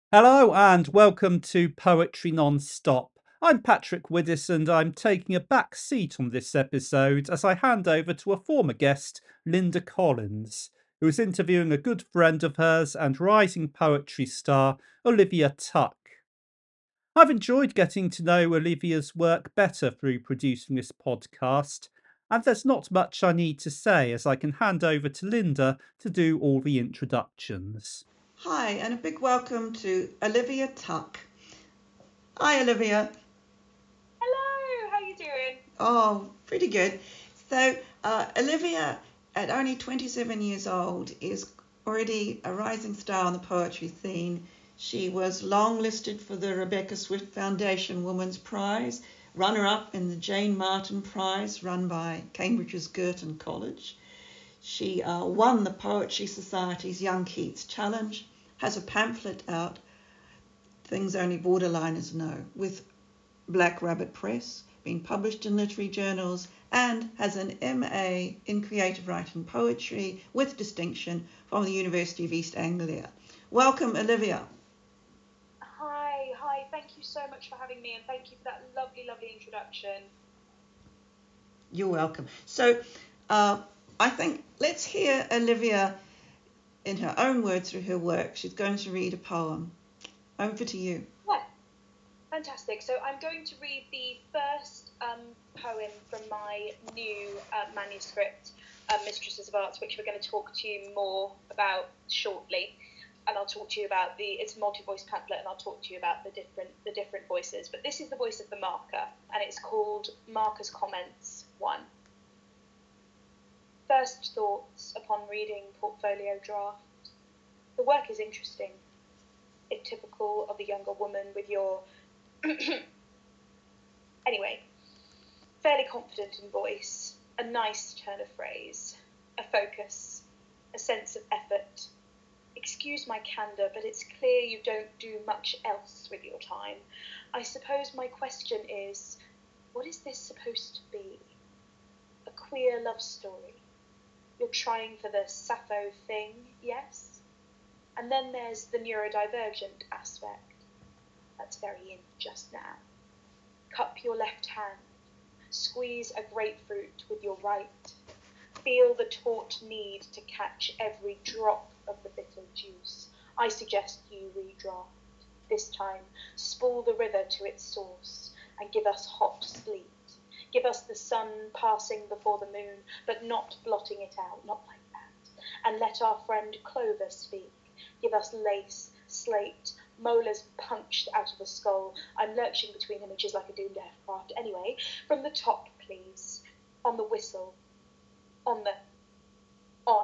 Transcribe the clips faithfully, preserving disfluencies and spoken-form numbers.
Hello and welcome to Poetry Non-Stop. I'm Patrick Widdis and I'm taking a back seat on this episode as I hand over to a former guest, Linda Collins, who is interviewing a good friend of hers and rising poetry star, Olivia Tuck. I've enjoyed getting to know Olivia's work better through producing this podcast, and there's not much I need to say as I can hand over to Linda to do all the introductions. Hi, and a big welcome to Olivia Tuck. Hi, Olivia. Hello, how you doing? Oh, pretty good. So, uh, Olivia, at only twenty-seven years old, is already a rising star on the poetry scene. She was longlisted for the Rebecca Swift Foundation Women's Prize, runner-up in the Jane Martin Prize run by Cambridge's Girton College. She uh, won the Poetry Society's Young Keats Challenge, has a pamphlet out, Things Only Borderliners Know, with Black Rabbit Press, been published in literary journals, and has an M A in creative writing poetry with distinction from the University of East Anglia. Welcome, Olivia. Hi, hi, thank you so much for having me and thank you for that lovely, lovely introduction. You're welcome. So uh, I think let's hear Olivia in her own words through her work. She's going to read a poem. Over to you. Yeah, fantastic. So I'm going to read the first um, poem from my new uh, manuscript, uh, Mistresses of Arts, which we're going to talk to you more about shortly. And I'll talk to you about the, it's a multi-voice pamphlet, and I'll talk to you about the different the different voices. But this is the voice of the marker, and it's called Marker's Comments one. First thoughts upon reading portfolio draft. The work is interesting, if typical of the younger woman with your... Anyway, fairly confident in voice, a nice turn of phrase, a focus, a sense of effort. Excuse my candour, but it's clear you don't do much else with your time. I suppose my question is, what is this supposed to be? A queer love story. You're trying for the Sappho thing, yes? And then there's the neurodivergent aspect. That's very in just now. Cup your left hand. Squeeze a grapefruit with your right. Feel the taut need to catch every drop of the bitter juice. I suggest you redraft. This time, spool the river to its source and give us hot sleet. Give us the sun passing before the moon, but not blotting it out, not like that. And let our friend Clover speak. Give us lace, slate, molars punched out of the skull. I'm lurching between images like a doomed aircraft. Anyway, from the top, please. On the whistle. On the... on.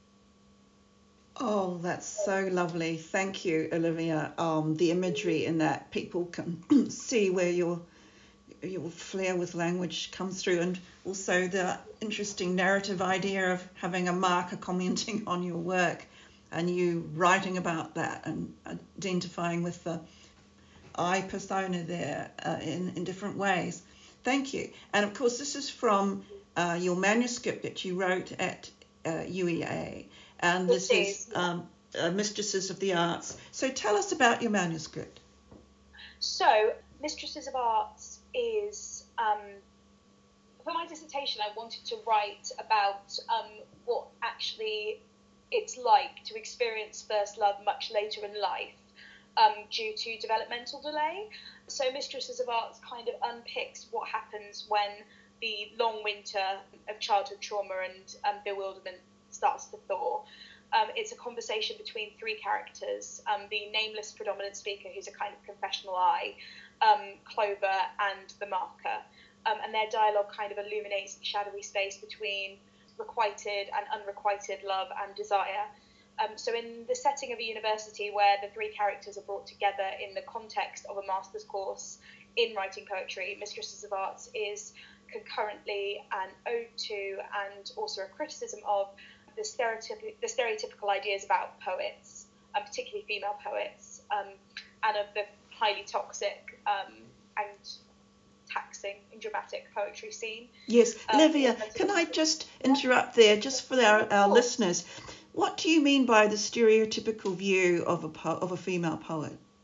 Oh, that's so lovely. Thank you, Olivia. Um, the imagery in that, people can see where your your flair with language comes through, and also the interesting narrative idea of having a marker commenting on your work and you writing about that and identifying with the I persona there uh, in, in different ways. Thank you. And of course, this is from uh, your manuscript that you wrote at uh, U E A. And this It is, is yeah. um, uh, Mistresses of the Arts. So tell us about your manuscript. So, Mistresses of Arts is, um, for my dissertation, I wanted to write about um, what actually it's like to experience first love much later in life um, due to developmental delay. So, Mistresses of Arts kind of unpicks what happens when the long winter of childhood trauma and um, bewilderment starts to thaw. Um, it's a conversation between three characters, um, the nameless predominant speaker, who's a kind of confessional eye, um, Clover, and the marker. Um, and their dialogue kind of illuminates the shadowy space between requited and unrequited love and desire. Um, so in the setting of a university where the three characters are brought together in the context of a master's course in writing poetry, Mistresses of Arts is concurrently an ode to and also a criticism of the, stereotyp- the stereotypical ideas about poets, and particularly female poets, um, and of the highly toxic um, and taxing and dramatic poetry scene. Yes, Um, Olivia, in can I just interrupt there, just for our, our listeners? What do you mean by the stereotypical view of a po- of a female poet?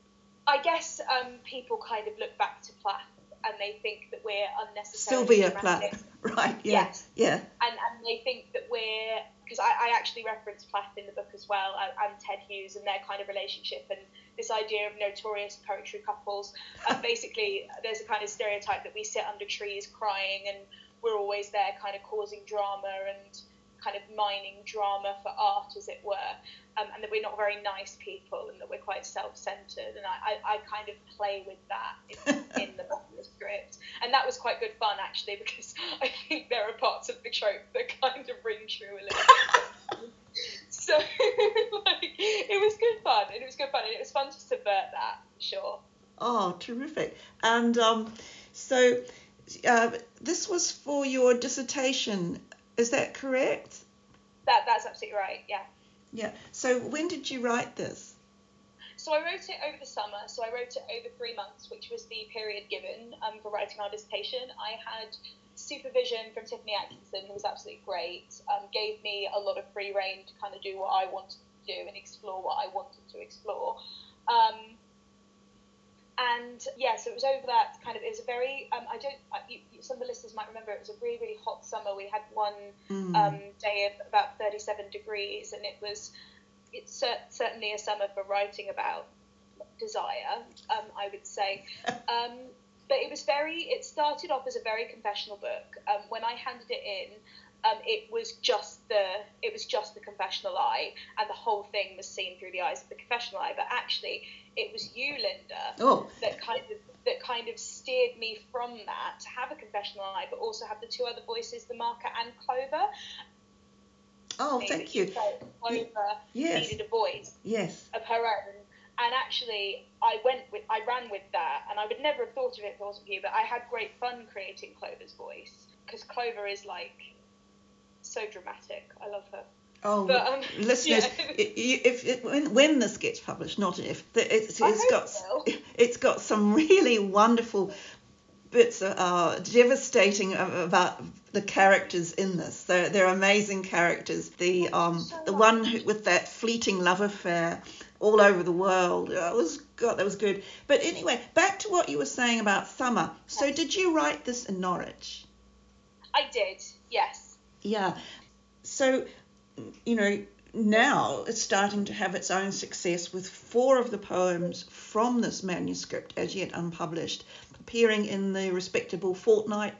I guess um, people kind of look back to Plath and they think that we're unnecessarily Sylvia dramatic. Plath, right? Yeah, Yes. yeah. And and they think that we're, because I, I actually reference Plath in the book as well, and, and Ted Hughes and their kind of relationship and this idea of notorious poetry couples. And basically, there's a kind of stereotype that we sit under trees crying and we're always there kind of causing drama and kind of mining drama for art, as it were, um, and that we're not very nice people and that we're quite self-centered. And I, I, I kind of play with that in, in the manuscript. And that was quite good fun, actually, because I think there are parts of the trope that kind of ring true a little bit. So, like, it was good fun, and it was good fun, and it was fun to subvert that, for sure. Oh, terrific. And um, so uh, this was for your dissertation, is that correct? That That's absolutely right, yeah. Yeah. So when did you write this? So I wrote it over the summer, so I wrote it over three months, which was the period given um, for writing our dissertation. I had supervision from Tiffany Atkinson, who was absolutely great, um, gave me a lot of free rein to kind of do what I wanted to do and explore what I wanted to explore. Um, and yeah, so it was over that kind of, it was a very, um, I don't, uh, you, you, some of the listeners might remember it was a really, really hot summer. We had one Mm. um, day of about thirty-seven degrees, and it was, it's cer- certainly a summer for writing about desire, um, I would say. Um, but it was very, it started off as a very confessional book. Um, when I handed it in, um, it was just the, it was just the confessional eye, and the whole thing was seen through the eyes of the confessional eye. But actually, it was you, Linda, Oh. that kind of that kind of steered me from that to have a confessional eye, but also have the two other voices, the marker and Clover. Oh, thank you. Felt Clover Yes. needed a voice Yes. of her own. And actually, I went with, I ran with that, and I would never have thought of it if it wasn't for you, but I had great fun creating Clover's voice, because Clover is, like, so dramatic. I love her. Oh, But, um, listeners, yeah. i- i- if it, when, when this gets published, not if, the- it's, I it's hope got so. it's got some really wonderful bits, uh, devastating about the characters in this. They're, they're amazing characters. The um So the much. one who, with that fleeting love affair all over the world. It was God, that was good. But anyway, back to what you were saying about summer. So did you write this in Norwich? I did, yes. Yeah. So, you know, now it's starting to have its own success with four of the poems from this manuscript, as yet unpublished, appearing in the respectable Fortnightly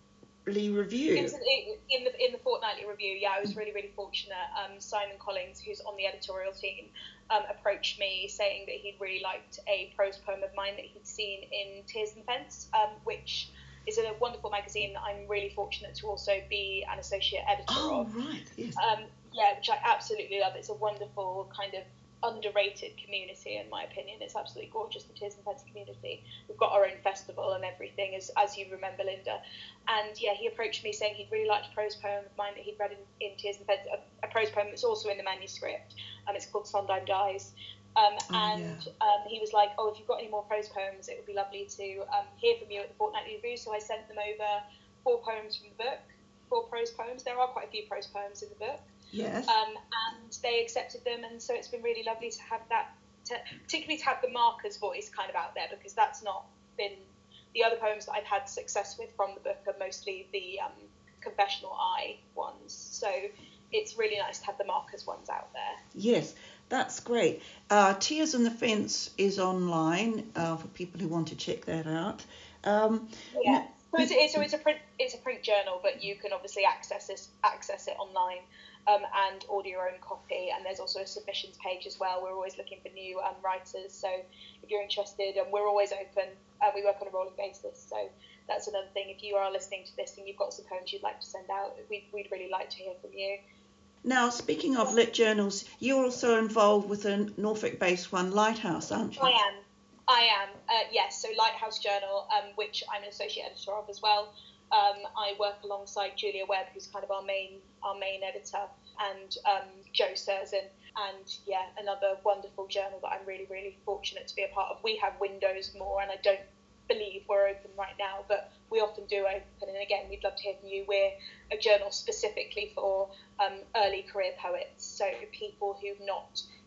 Review. It was in in the in the fortnightly review. Yeah, I was really really fortunate. Um, Simon Collins, who's on the editorial team, um, approached me saying that he'd really liked a prose poem of mine that he'd seen in Tears and Fence, um, which is a wonderful magazine that I'm really fortunate to also be an associate editor Oh, of. right, yes. Um, yeah, which I absolutely love. It's a wonderful kind of underrated community, in my opinion. It's absolutely gorgeous, the Tears and Fence community. We've got our own festival and everything, as as you remember, Linda. And yeah, he approached me saying he'd really liked a prose poem of mine that he'd read in, in Tears and Fence, a, a prose poem that's also in the manuscript. Um, it's called Sondheim Dies. Um, Oh, and yeah. um, he was like, oh, if you've got any more prose poems, it would be lovely to um, hear from you at the Fortnightly Review. So I sent them over four poems from the book, four prose poems. There are quite a few prose poems in the book. Yes. Um, and they accepted them, and so it's been really lovely to have that, to, particularly to have the marker's voice kind of out there, because that's not been, the other poems that I've had success with from the book are mostly the um, confessional eye ones, so it's really nice to have the marker's ones out there. Yes, that's great. Uh, Tears on the Fence is online uh, for people who want to check that out. Um, Yeah. So it's, it's, so it's a print it's a print journal, but you can obviously access this access it online um, and order your own copy. And there's also a submissions page as well. We're always looking for new um, writers. So if you're interested, and we're always open. Uh, we work on a rolling basis. So that's another thing. If you are listening to this and you've got some poems you'd like to send out, we'd we'd really like to hear from you. Now, speaking of lit journals, you're also involved with a Norfolk-based one, Lighthouse, aren't you? I am. I am, uh, yes, so Lighthouse Journal, um, which I'm an associate editor of as well. Um, I work alongside Julia Webb, who's kind of our main our main editor, and um, Joe Serzin, and yeah, another wonderful journal that I'm really, really fortunate to be a part of. We have windows more, and I don't believe we're open right now, but we often do open, and again, we'd love to hear from you. We're a journal specifically for um, early career poets, so people who've not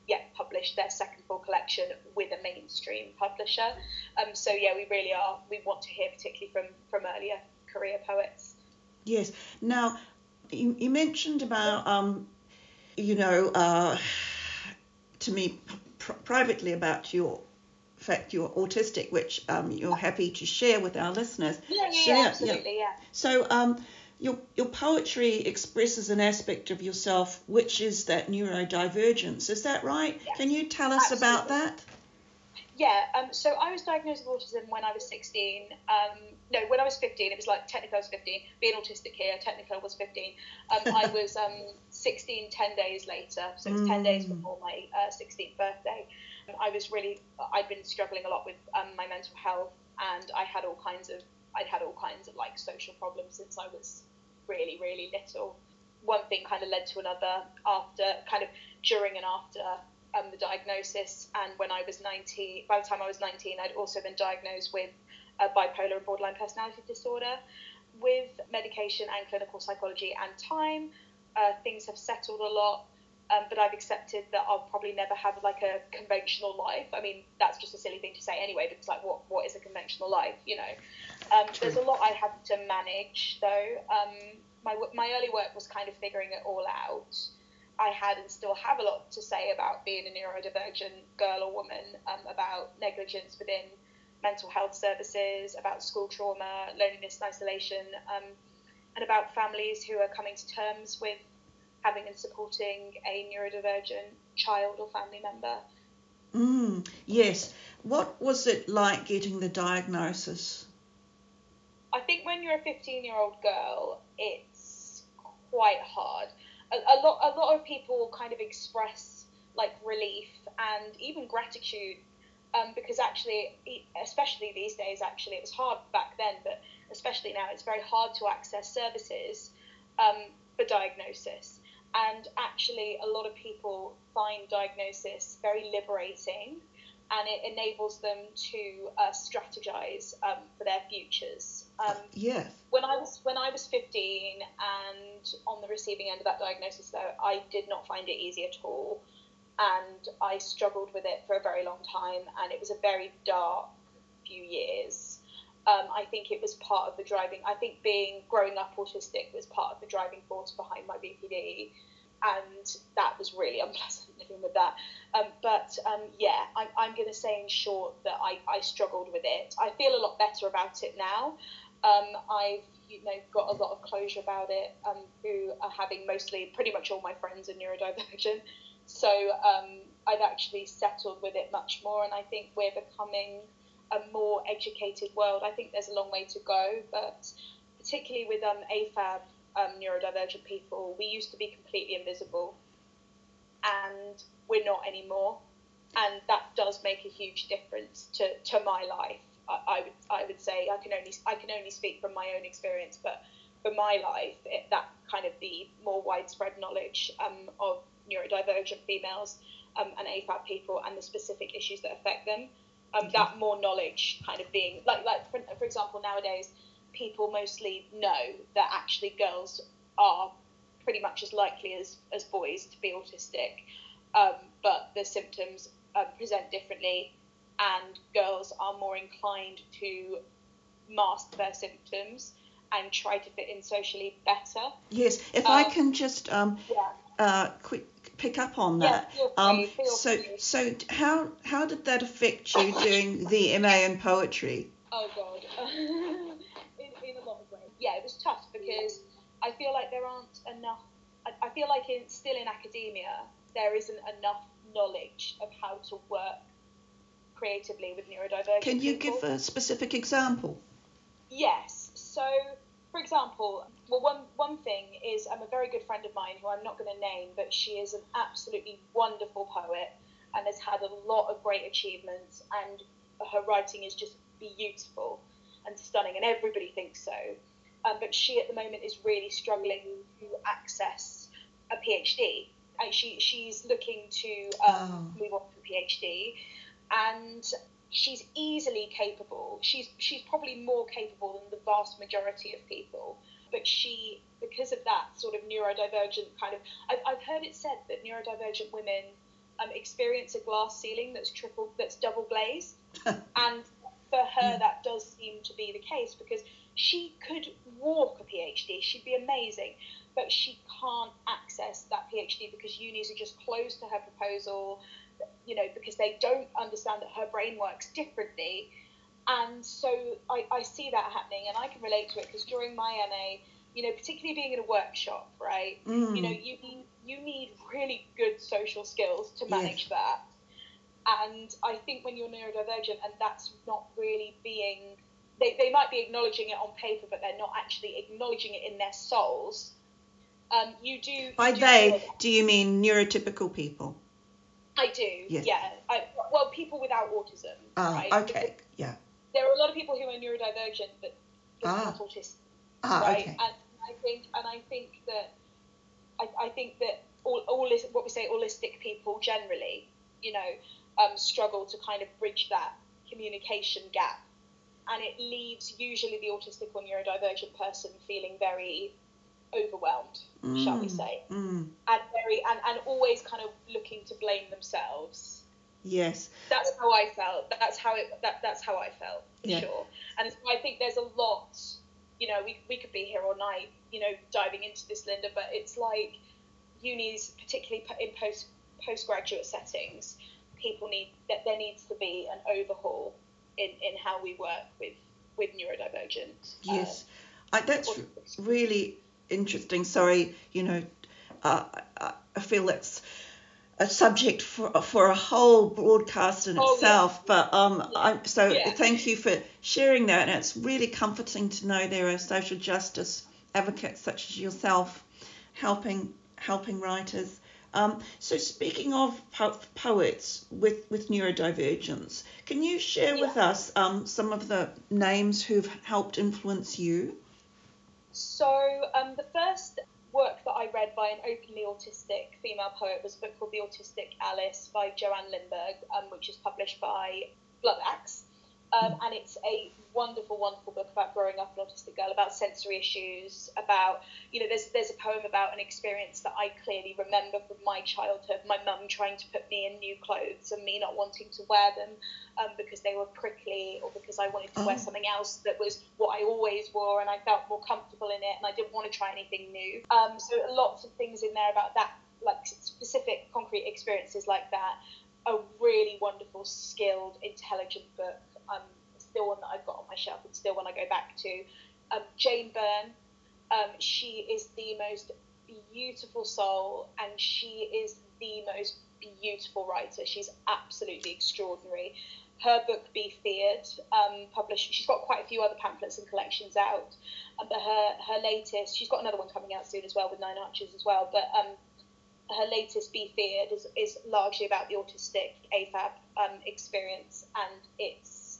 yet published their second full collection with a mainstream publisher. Um, so yeah, we really are. We want to hear particularly from from earlier career poets. Yes. Now, you, you mentioned about um, you know, uh, to me pr- privately about your fact you're autistic, which um, you're happy to share with our listeners. Yeah, yeah, so, yeah, yeah, absolutely, yeah. So um, your your poetry expresses an aspect of yourself which is that neurodivergence. Is that right? Yeah, Can you tell us absolutely. about that? Yeah, um, so I was diagnosed with autism when I was sixteen. Um, no, when I was fifteen, it was like technically I was fifteen. Being autistic here, technically I was fifteen. Um, I was um, sixteen ten days later, so it was mm. ten days before my uh, sixteenth birthday. I was really, I'd been struggling a lot with um, my mental health, and I had all kinds of, I'd had all kinds of like social problems since I was really, really little. One thing kind of led to another after, kind of during and after Um, the diagnosis, and when I was nineteen, by the time I was nineteen, I'd also been diagnosed with uh, bipolar and borderline personality disorder. With medication and clinical psychology and time, uh, things have settled a lot, um, but I've accepted that I'll probably never have like a conventional life. I mean, that's just a silly thing to say anyway, because like what, what is a conventional life, you know? Um, there's a lot I had to manage though. Um, my, my early work was kind of figuring it all out. I had and still have a lot to say about being a neurodivergent girl or woman, um, about negligence within mental health services, about school trauma, loneliness and isolation, um, and about families who are coming to terms with having and supporting a neurodivergent child or family member. Mm, yes. What was it like getting the diagnosis? I think when you're a fifteen-year-old girl, it's quite hard. A, a lot, a lot of people kind of express like relief and even gratitude, um, because actually, especially these days, actually, it was hard back then, but especially now, it's very hard to access services um, for diagnosis. And actually, a lot of people find diagnosis very liberating, and it enables them to uh, strategize um, for their futures. Um, yeah. When I was when I was fifteen and on the receiving end of that diagnosis, though, I did not find it easy at all, and I struggled with it for a very long time, and it was a very dark few years. Um, I think it was part of the driving. I think being growing up autistic was part of the driving force behind my B P D, and that was really unpleasant living with that. Um, but um, yeah, I'm I'm going to say in short that I I struggled with it. I feel a lot better about it now. Um, I've you know got a lot of closure about it, um, through uh, having mostly pretty much all my friends are neurodivergent, so um, I've actually settled with it much more, and I think we're becoming a more educated world. I think there's a long way to go, but particularly with um, A F A B um, neurodivergent people, we used to be completely invisible, and we're not anymore, and that does make a huge difference to, to my life. I would I would say I can only I can only speak from my own experience, but for my life, it, that kind of the more widespread knowledge um, of neurodivergent females um, and A F A B people and the specific issues that affect them, um, that more knowledge kind of being like like for, for example, nowadays people mostly know that actually girls are pretty much as likely as, as boys to be autistic, um, but the symptoms uh, present differently. And girls are more inclined to mask their symptoms and try to fit in socially better. Yes, if um, I can just um, yeah. uh, quick pick up on that. Yeah, feel free, um, feel so, free. so how how did that affect you doing the M A in poetry? Oh God, in in a lot of ways. Yeah, it was tough because I feel like there aren't enough. I, I feel like in still in academia there isn't enough knowledge of how to work creatively with neurodivergent Can you people. give a specific example? Yes. So, for example, well, one one thing is I'm a very good friend of mine who I'm not going to name, but she is an absolutely wonderful poet and has had a lot of great achievements, and her writing is just beautiful and stunning, and everybody thinks so. Um, but she at the moment is really struggling to access a PhD, and she she's looking to um, oh. move on to a PhD. And she's easily capable. She's she's probably more capable than the vast majority of people. But she, because of that sort of neurodivergent kind of, I've, I've heard it said that neurodivergent women um, experience a glass ceiling that's triple, that's double glazed. And for her, yeah. that does seem to be the case, because she could walk a PhD. She'd be amazing, but she can't access that PhD because unis are just closed to her proposal, you know, because they don't understand that her brain works differently. And so I, I see that happening, and I can relate to it, because during my M A, you know, particularly being in a workshop, right, mm. you know, you need, you need really good social skills to manage yes. that. And I think when you're neurodivergent and that's not really being, they, they might be acknowledging it on paper, but they're not actually acknowledging it in their souls. Um, you do. You By do they, do you mean neurotypical people? I do, yes. yeah. I, well, people without autism, ah, right? Okay, because yeah. There are a lot of people who are neurodivergent, but, but ah. not autistic, ah, right? Okay. And I think, and I think that, I, I think that all, all this, what we say, holistic people generally, you know, um, struggle to kind of bridge that communication gap, and it leaves usually the autistic or neurodivergent person feeling very overwhelmed, mm. shall we say, mm. and very and, and always kind of looking to blame themselves. Yes, that's how I felt. That's how it. That that's how I felt. For yeah. sure. And so I think there's a lot. You know, we we could be here all night, you know, diving into this, Linda. But it's like unis, particularly in post postgraduate settings, people need that there needs to be an overhaul in, in how we work with with neurodivergent. Yes, uh, I, that's autism. Really interesting. Sorry, you know, uh, I feel that's a subject for for a whole broadcast in oh, itself. Yeah. But um, yeah. I'm so yeah. thank you for sharing that, and it's really comforting to know there are social justice advocates such as yourself helping helping writers. Um, so speaking of po- poets with, with neurodivergence, can you share yeah. with us um, some of the names who've helped influence you? So um, the first work that I read by an openly autistic female poet was a book called The Autistic Alice by Joanne Lindberg, um, which is published by Blood Axe. Um, mm. And it's a wonderful, wonderful book about growing up an autistic girl, about sensory issues, about, you know, there's there's a poem about an experience that I clearly remember from my childhood, my mum trying to put me in new clothes and me not wanting to wear them um, because they were prickly, or because I wanted to oh. wear something else that was what I always wore and I felt more comfortable in it and I didn't want to try anything new. Um, so lots of things in there about that, like specific concrete experiences like that. A really wonderful, skilled, intelligent book. Um, still one that I've got on my shelf and still one I go back to. Um, Jane Byrne, um, she is the most beautiful soul and she is the most beautiful writer. She's absolutely extraordinary. Her book Be Feared, um, published, she's got quite a few other pamphlets and collections out, um, but her, her latest, she's got another one coming out soon as well with Nine Arches as well, but um, her latest Be Feared is, is largely about the autistic A F A B um, experience, and it's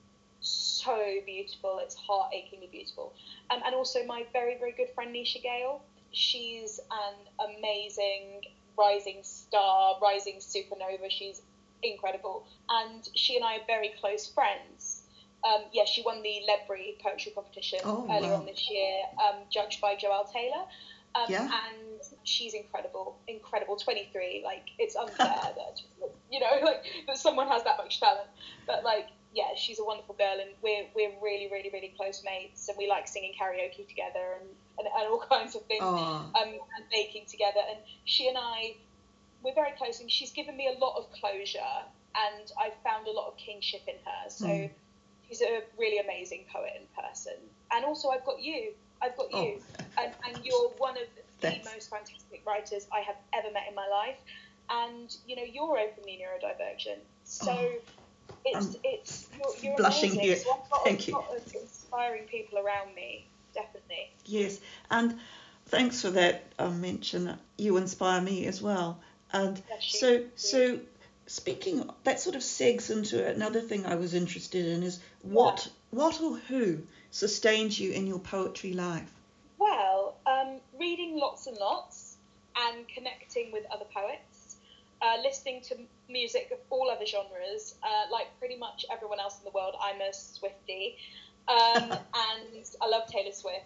so beautiful. It's heart-achingly beautiful. Um, and also my very, very good friend Nisha Gale. She's an amazing rising star, rising supernova. She's incredible. And she and I are very close friends. Um, yeah, she won the Ledbury Poetry Competition oh, earlier wow. on this year, um, judged by Joelle Taylor. Um, yeah. And she's incredible, incredible. twenty-three, like, it's unfair that, you know, like, that someone has that much talent. But, like, yeah, she's a wonderful girl, and we're we're really, really, really close mates, and we like singing karaoke together and, and, and all kinds of things, Aww. um, and baking together. And she and I, we're very close, and she's given me a lot of closure, and I've found a lot of kinship in her. So mm. she's a really amazing poet in person. And also I've got you. I've got you. Oh. And, and you're one of the Thanks. most fantastic writers I have ever met in my life. And, you know, you're openly neurodivergent. So oh. it's, I'm it's, you're, you're blushing amazing. here. So I've got Thank a you. lot of inspiring people around me, definitely. Yes, and thanks for that um, mention. You inspire me as well. And so, so speaking, that sort of segs into another thing I was interested in is what, yeah. what or who sustains you in your poetry life? Well, um, reading lots and lots and connecting with other poets, uh, listening to music of all other genres, uh, like pretty much everyone else in the world. I'm a Swiftie, um, and I love Taylor Swift.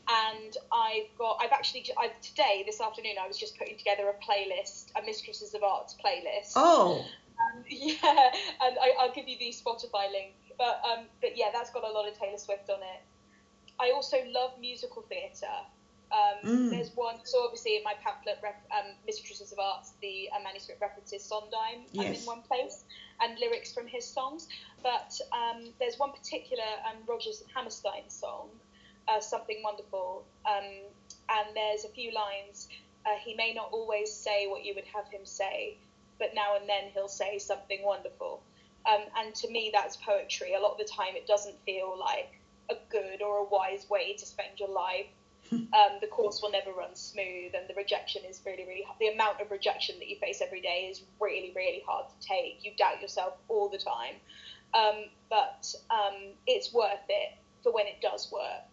and I've got, I've actually, I've, today, this afternoon, I was just putting together a playlist, a Mistresses of Arts playlist. Oh. Um, yeah, and I, I'll give you the Spotify link. But um, but yeah, that's got a lot of Taylor Swift on it. I also love musical theatre. Um, Mm. There's one, so obviously in my pamphlet, rep, um, Mistresses of Arts, the uh, manuscript references Sondheim um, Yes. in one place, and lyrics from his songs. But um, there's one particular um, Rodgers and Hammerstein song, uh, Something Wonderful, um, and there's a few lines. Uh, he may not always say what you would have him say, but now and then he'll say something wonderful. Um, and to me, that's poetry. A lot of the time, it doesn't feel like a good or a wise way to spend your life. Um, the course will never run smooth, and the rejection is really, really hard. The amount of rejection that you face every day is really, really hard to take. You doubt yourself all the time. Um, but um, it's worth it for when it does work.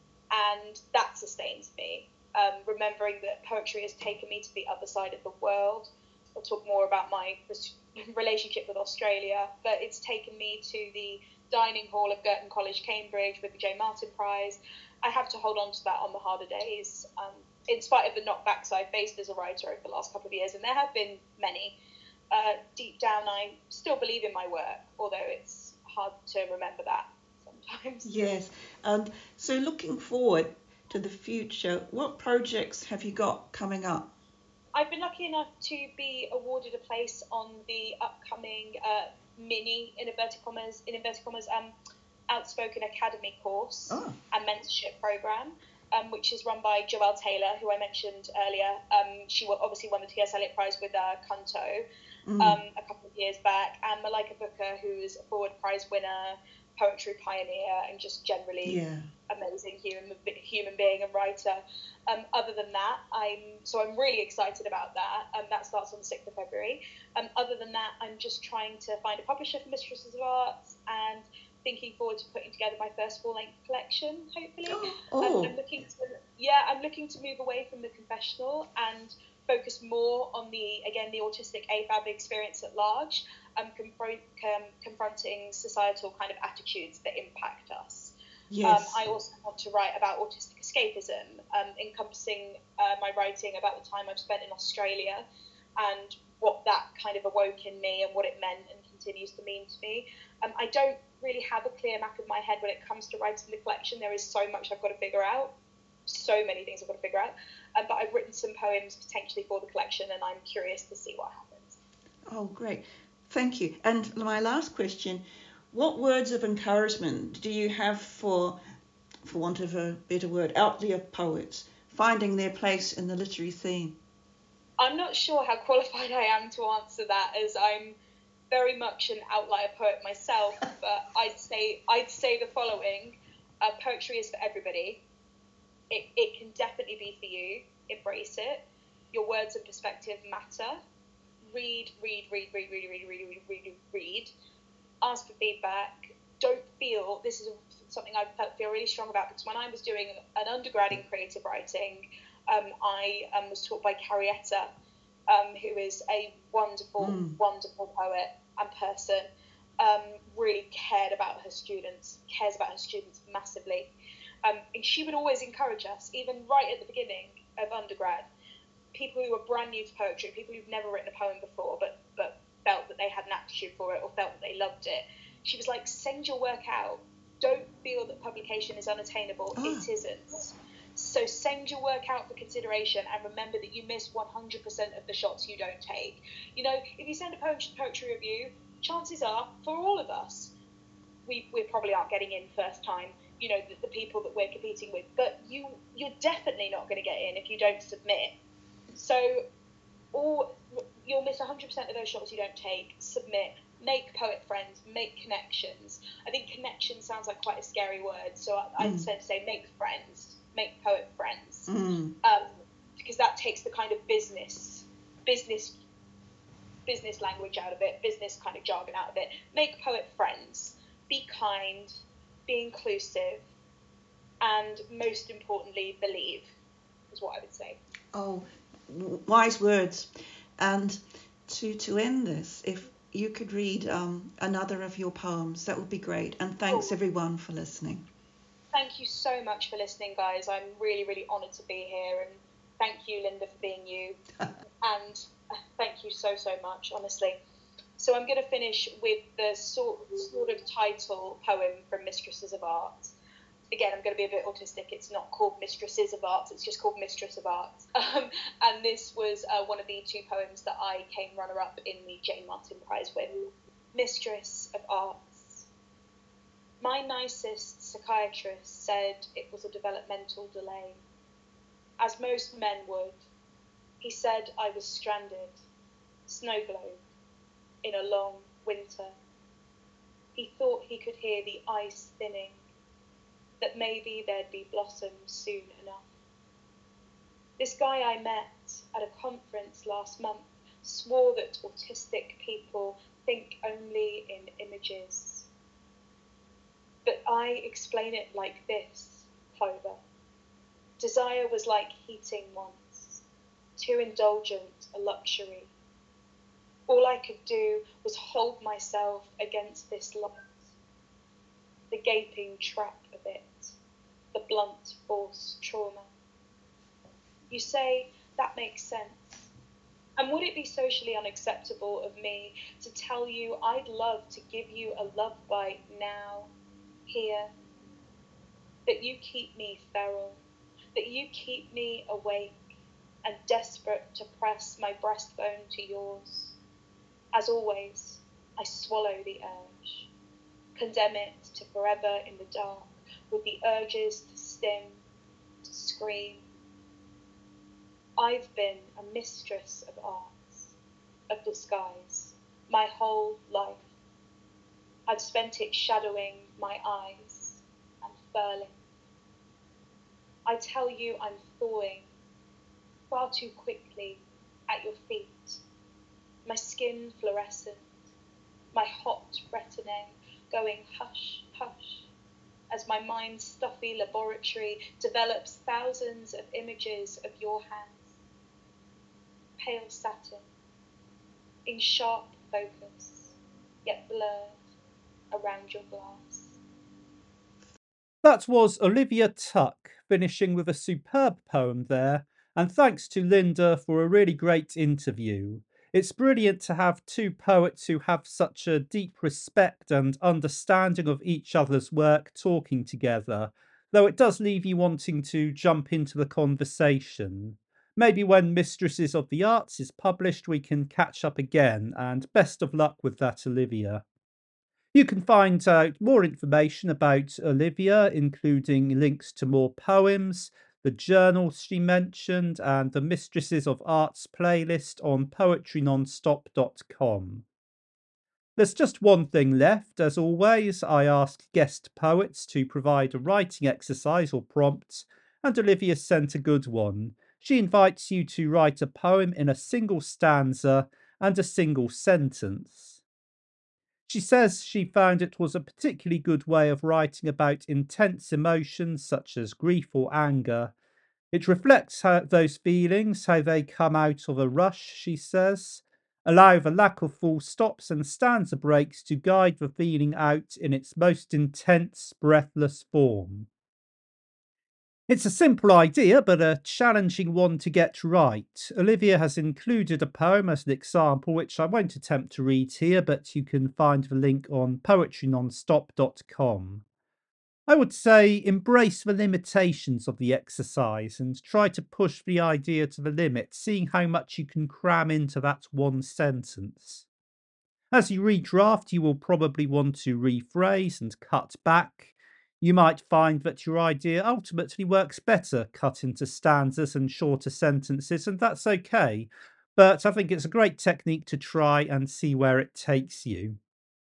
And that sustains me. Um, remembering that poetry has taken me to the other side of the world. I'll talk more about my relationship with Australia, but it's taken me to the dining hall of Girton College, Cambridge, with the Jane Martin Prize. I have to hold on to that on the harder days, um, in spite of the knockbacks I've faced as a writer over the last couple of years, and there have been many. Uh, deep down, I still believe in my work, although it's hard to remember that sometimes. Yes. And so looking forward to the future, what projects have you got coming up? I've been lucky enough to be awarded a place on the upcoming uh, mini, in inverted commas, in inverted commas, um, Outspoken Academy course Oh. and mentorship program, um, which is run by Joelle Taylor, who I mentioned earlier. Um, she obviously won the T S Eliot Prize with uh, Canto Mm. um, a couple of years back, and Malika Booker, who's a Forward Prize winner, poetry pioneer, and just generally Yeah. amazing human human being and writer. Um, other than that, I'm so I'm really excited about that. Um, that starts on the sixth of February. Um, other than that, I'm just trying to find a publisher for Mistresses of Arts and thinking forward to putting together my first full-length collection, hopefully. Oh. Um, I'm looking to yeah, I'm looking to move away from the confessional and focus more on the again the autistic A F A B experience at large, um, confront, um, confronting societal kind of attitudes that impact us. Yes. Um, I also want to write about autistic escapism, um, encompassing uh, my writing about the time I've spent in Australia and what that kind of awoke in me and what it meant and continues to mean to me. Um, I don't really have a clear map of my head when it comes to writing the collection. There is so much I've got to figure out, so many things I've got to figure out. Um, but I've written some poems potentially for the collection, and I'm curious to see what happens. Oh, great. Thank you. And my last question, what words of encouragement do you have for, for want of a better word, out there poets finding their place in the literary scene? I'm not sure how qualified I am to answer that, as I'm very much an outlier poet myself, but I'd say I'd say the following. Uh, poetry is for everybody. It, it can definitely be for you. Embrace it. Your words and perspective matter. Read, read, read, read, read, read, read, read, read, read. Ask for feedback. Don't feel, this is something I feel really strong about, because when I was doing an undergrad in creative writing, um, I um, was taught by Carrietta, um, who is a wonderful, Mm. wonderful poet and person, um, really cared about her students, cares about her students massively. Um, and she would always encourage us, even right at the beginning of undergrad, people who were brand new to poetry, people who've never written a poem before, but, but felt that they had an aptitude for it or felt that they loved it. She was like, send your work out. Don't feel that publication is unattainable. Ah. It isn't. So send your work out for consideration, and remember that you miss one hundred percent of the shots you don't take. You know, if you send a poetry, poetry review, chances are, for all of us, we, we probably aren't getting in first time, you know, the, the people that we're competing with. But you, you're definitely not going to get in if you don't submit. So or you'll miss one hundred percent of those shots you don't take. Submit. Make poet friends. Make connections. I think connection sounds like quite a scary word, so I, I'd Mm. say, say make friends. Make poet friends. Mm. Um, because that takes the kind of business, business, business language out of it, business kind of jargon out of it. Make poet friends. Be kind. Be inclusive. And most importantly, believe, is what I would say. Oh, w- wise words. And to to end this, if you could read um, another of your poems, that would be great. And thanks Oh. everyone for listening. Thank you so much for listening, guys. I'm really, really honoured to be here, and thank you, Linda, for being you. And thank you so, so much, honestly. So I'm going to finish with the sort, sort of title poem from Mistresses of Art. Again, I'm going to be a bit autistic. It's not called Mistresses of Art, it's just called Mistress of Art. Um, and this was uh, one of the two poems that I came runner-up in the Jane Martin Prize with. Mistress of Arts. My nicest psychiatrist said it was a developmental delay. As most men would, he said I was stranded, snow globe, in a long winter. He thought he could hear the ice thinning, that maybe there'd be blossoms soon enough. This guy I met at a conference last month swore that autistic people think only in images. But I explain it like this, Clover. Desire was like heating once, too indulgent a luxury. All I could do was hold myself against this light, the gaping trap of it, the blunt force trauma. You say that makes sense. And would it be socially unacceptable of me to tell you I'd love to give you a love bite now, here? That you keep me feral, that you keep me awake and desperate to press my breastbone to yours. As always, I swallow the urge, condemn it to forever in the dark, with the urges to sting, to scream. I've been a mistress of arts, of disguise, my whole life. I've spent it shadowing my eyes and furling. I tell you I'm thawing far too quickly at your feet, my skin fluorescent, my hot retin-A going hush, hush, as my mind's stuffy laboratory develops thousands of images of your hands, pale satin, in sharp focus, yet blurred around your glass. That was Olivia Tuck, finishing with a superb poem there, and thanks to Linda for a really great interview. It's brilliant to have two poets who have such a deep respect and understanding of each other's work talking together, though it does leave you wanting to jump into the conversation. Maybe when Mistresses of the Arts is published, we can catch up again, and best of luck with that, Olivia. You can find out more information about Olivia, including links to more poems, the journals she mentioned, and the Mistresses of Arts playlist on poetry nonstop dot com. There's just one thing left. As always, I ask guest poets to provide a writing exercise or prompt, and Olivia sent a good one. She invites you to write a poem in a single stanza and a single sentence. She says she found it was a particularly good way of writing about intense emotions such as grief or anger. It reflects how those feelings, how they come out of a rush, she says. Allow the lack of full stops and stanza breaks to guide the feeling out in its most intense, breathless form. It's a simple idea, but a challenging one to get right. Olivia has included a poem as an example, which I won't attempt to read here, but you can find the link on poetry nonstop dot com. I would say embrace the limitations of the exercise and try to push the idea to the limit, seeing how much you can cram into that one sentence. As you redraft, you will probably want to rephrase and cut back. You might find that your idea ultimately works better cut into stanzas and shorter sentences, and that's okay. But I think it's a great technique to try and see where it takes you.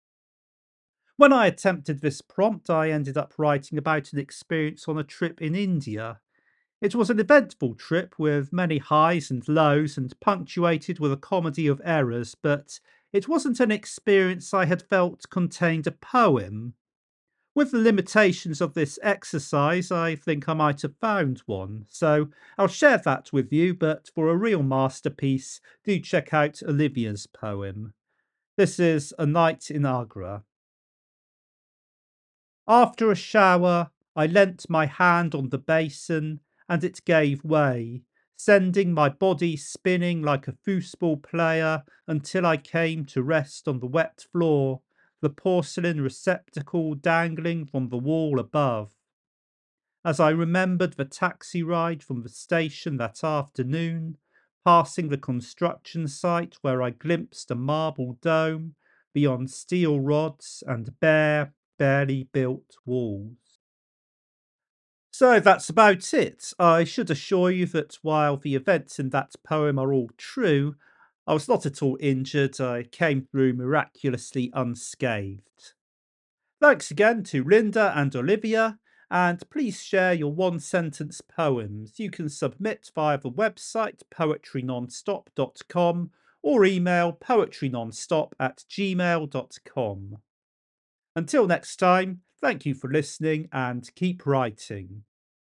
When I attempted this prompt, I ended up writing about an experience on a trip in India. It was an eventful trip with many highs and lows and punctuated with a comedy of errors, but it wasn't an experience I had felt contained a poem. With the limitations of this exercise, I think I might have found one. So I'll share that with you, but for a real masterpiece, do check out Olivia's poem. This is A Night in Agra. After a shower, I leant my hand on the basin, and it gave way, sending my body spinning like a foosball player until I came to rest on the wet floor, the porcelain receptacle dangling from the wall above. As I remembered the taxi ride from the station that afternoon, passing the construction site where I glimpsed a marble dome beyond steel rods and bare, barely built walls. So that's about it. I should assure you that while the events in that poem are all true, I was not at all injured. I came through miraculously unscathed. Thanks again to Linda and Olivia, and please share your one sentence poems. You can submit via the website poetry nonstop dot com or email poetrynonstop at gmail dot com. Until next time, thank you for listening and keep writing.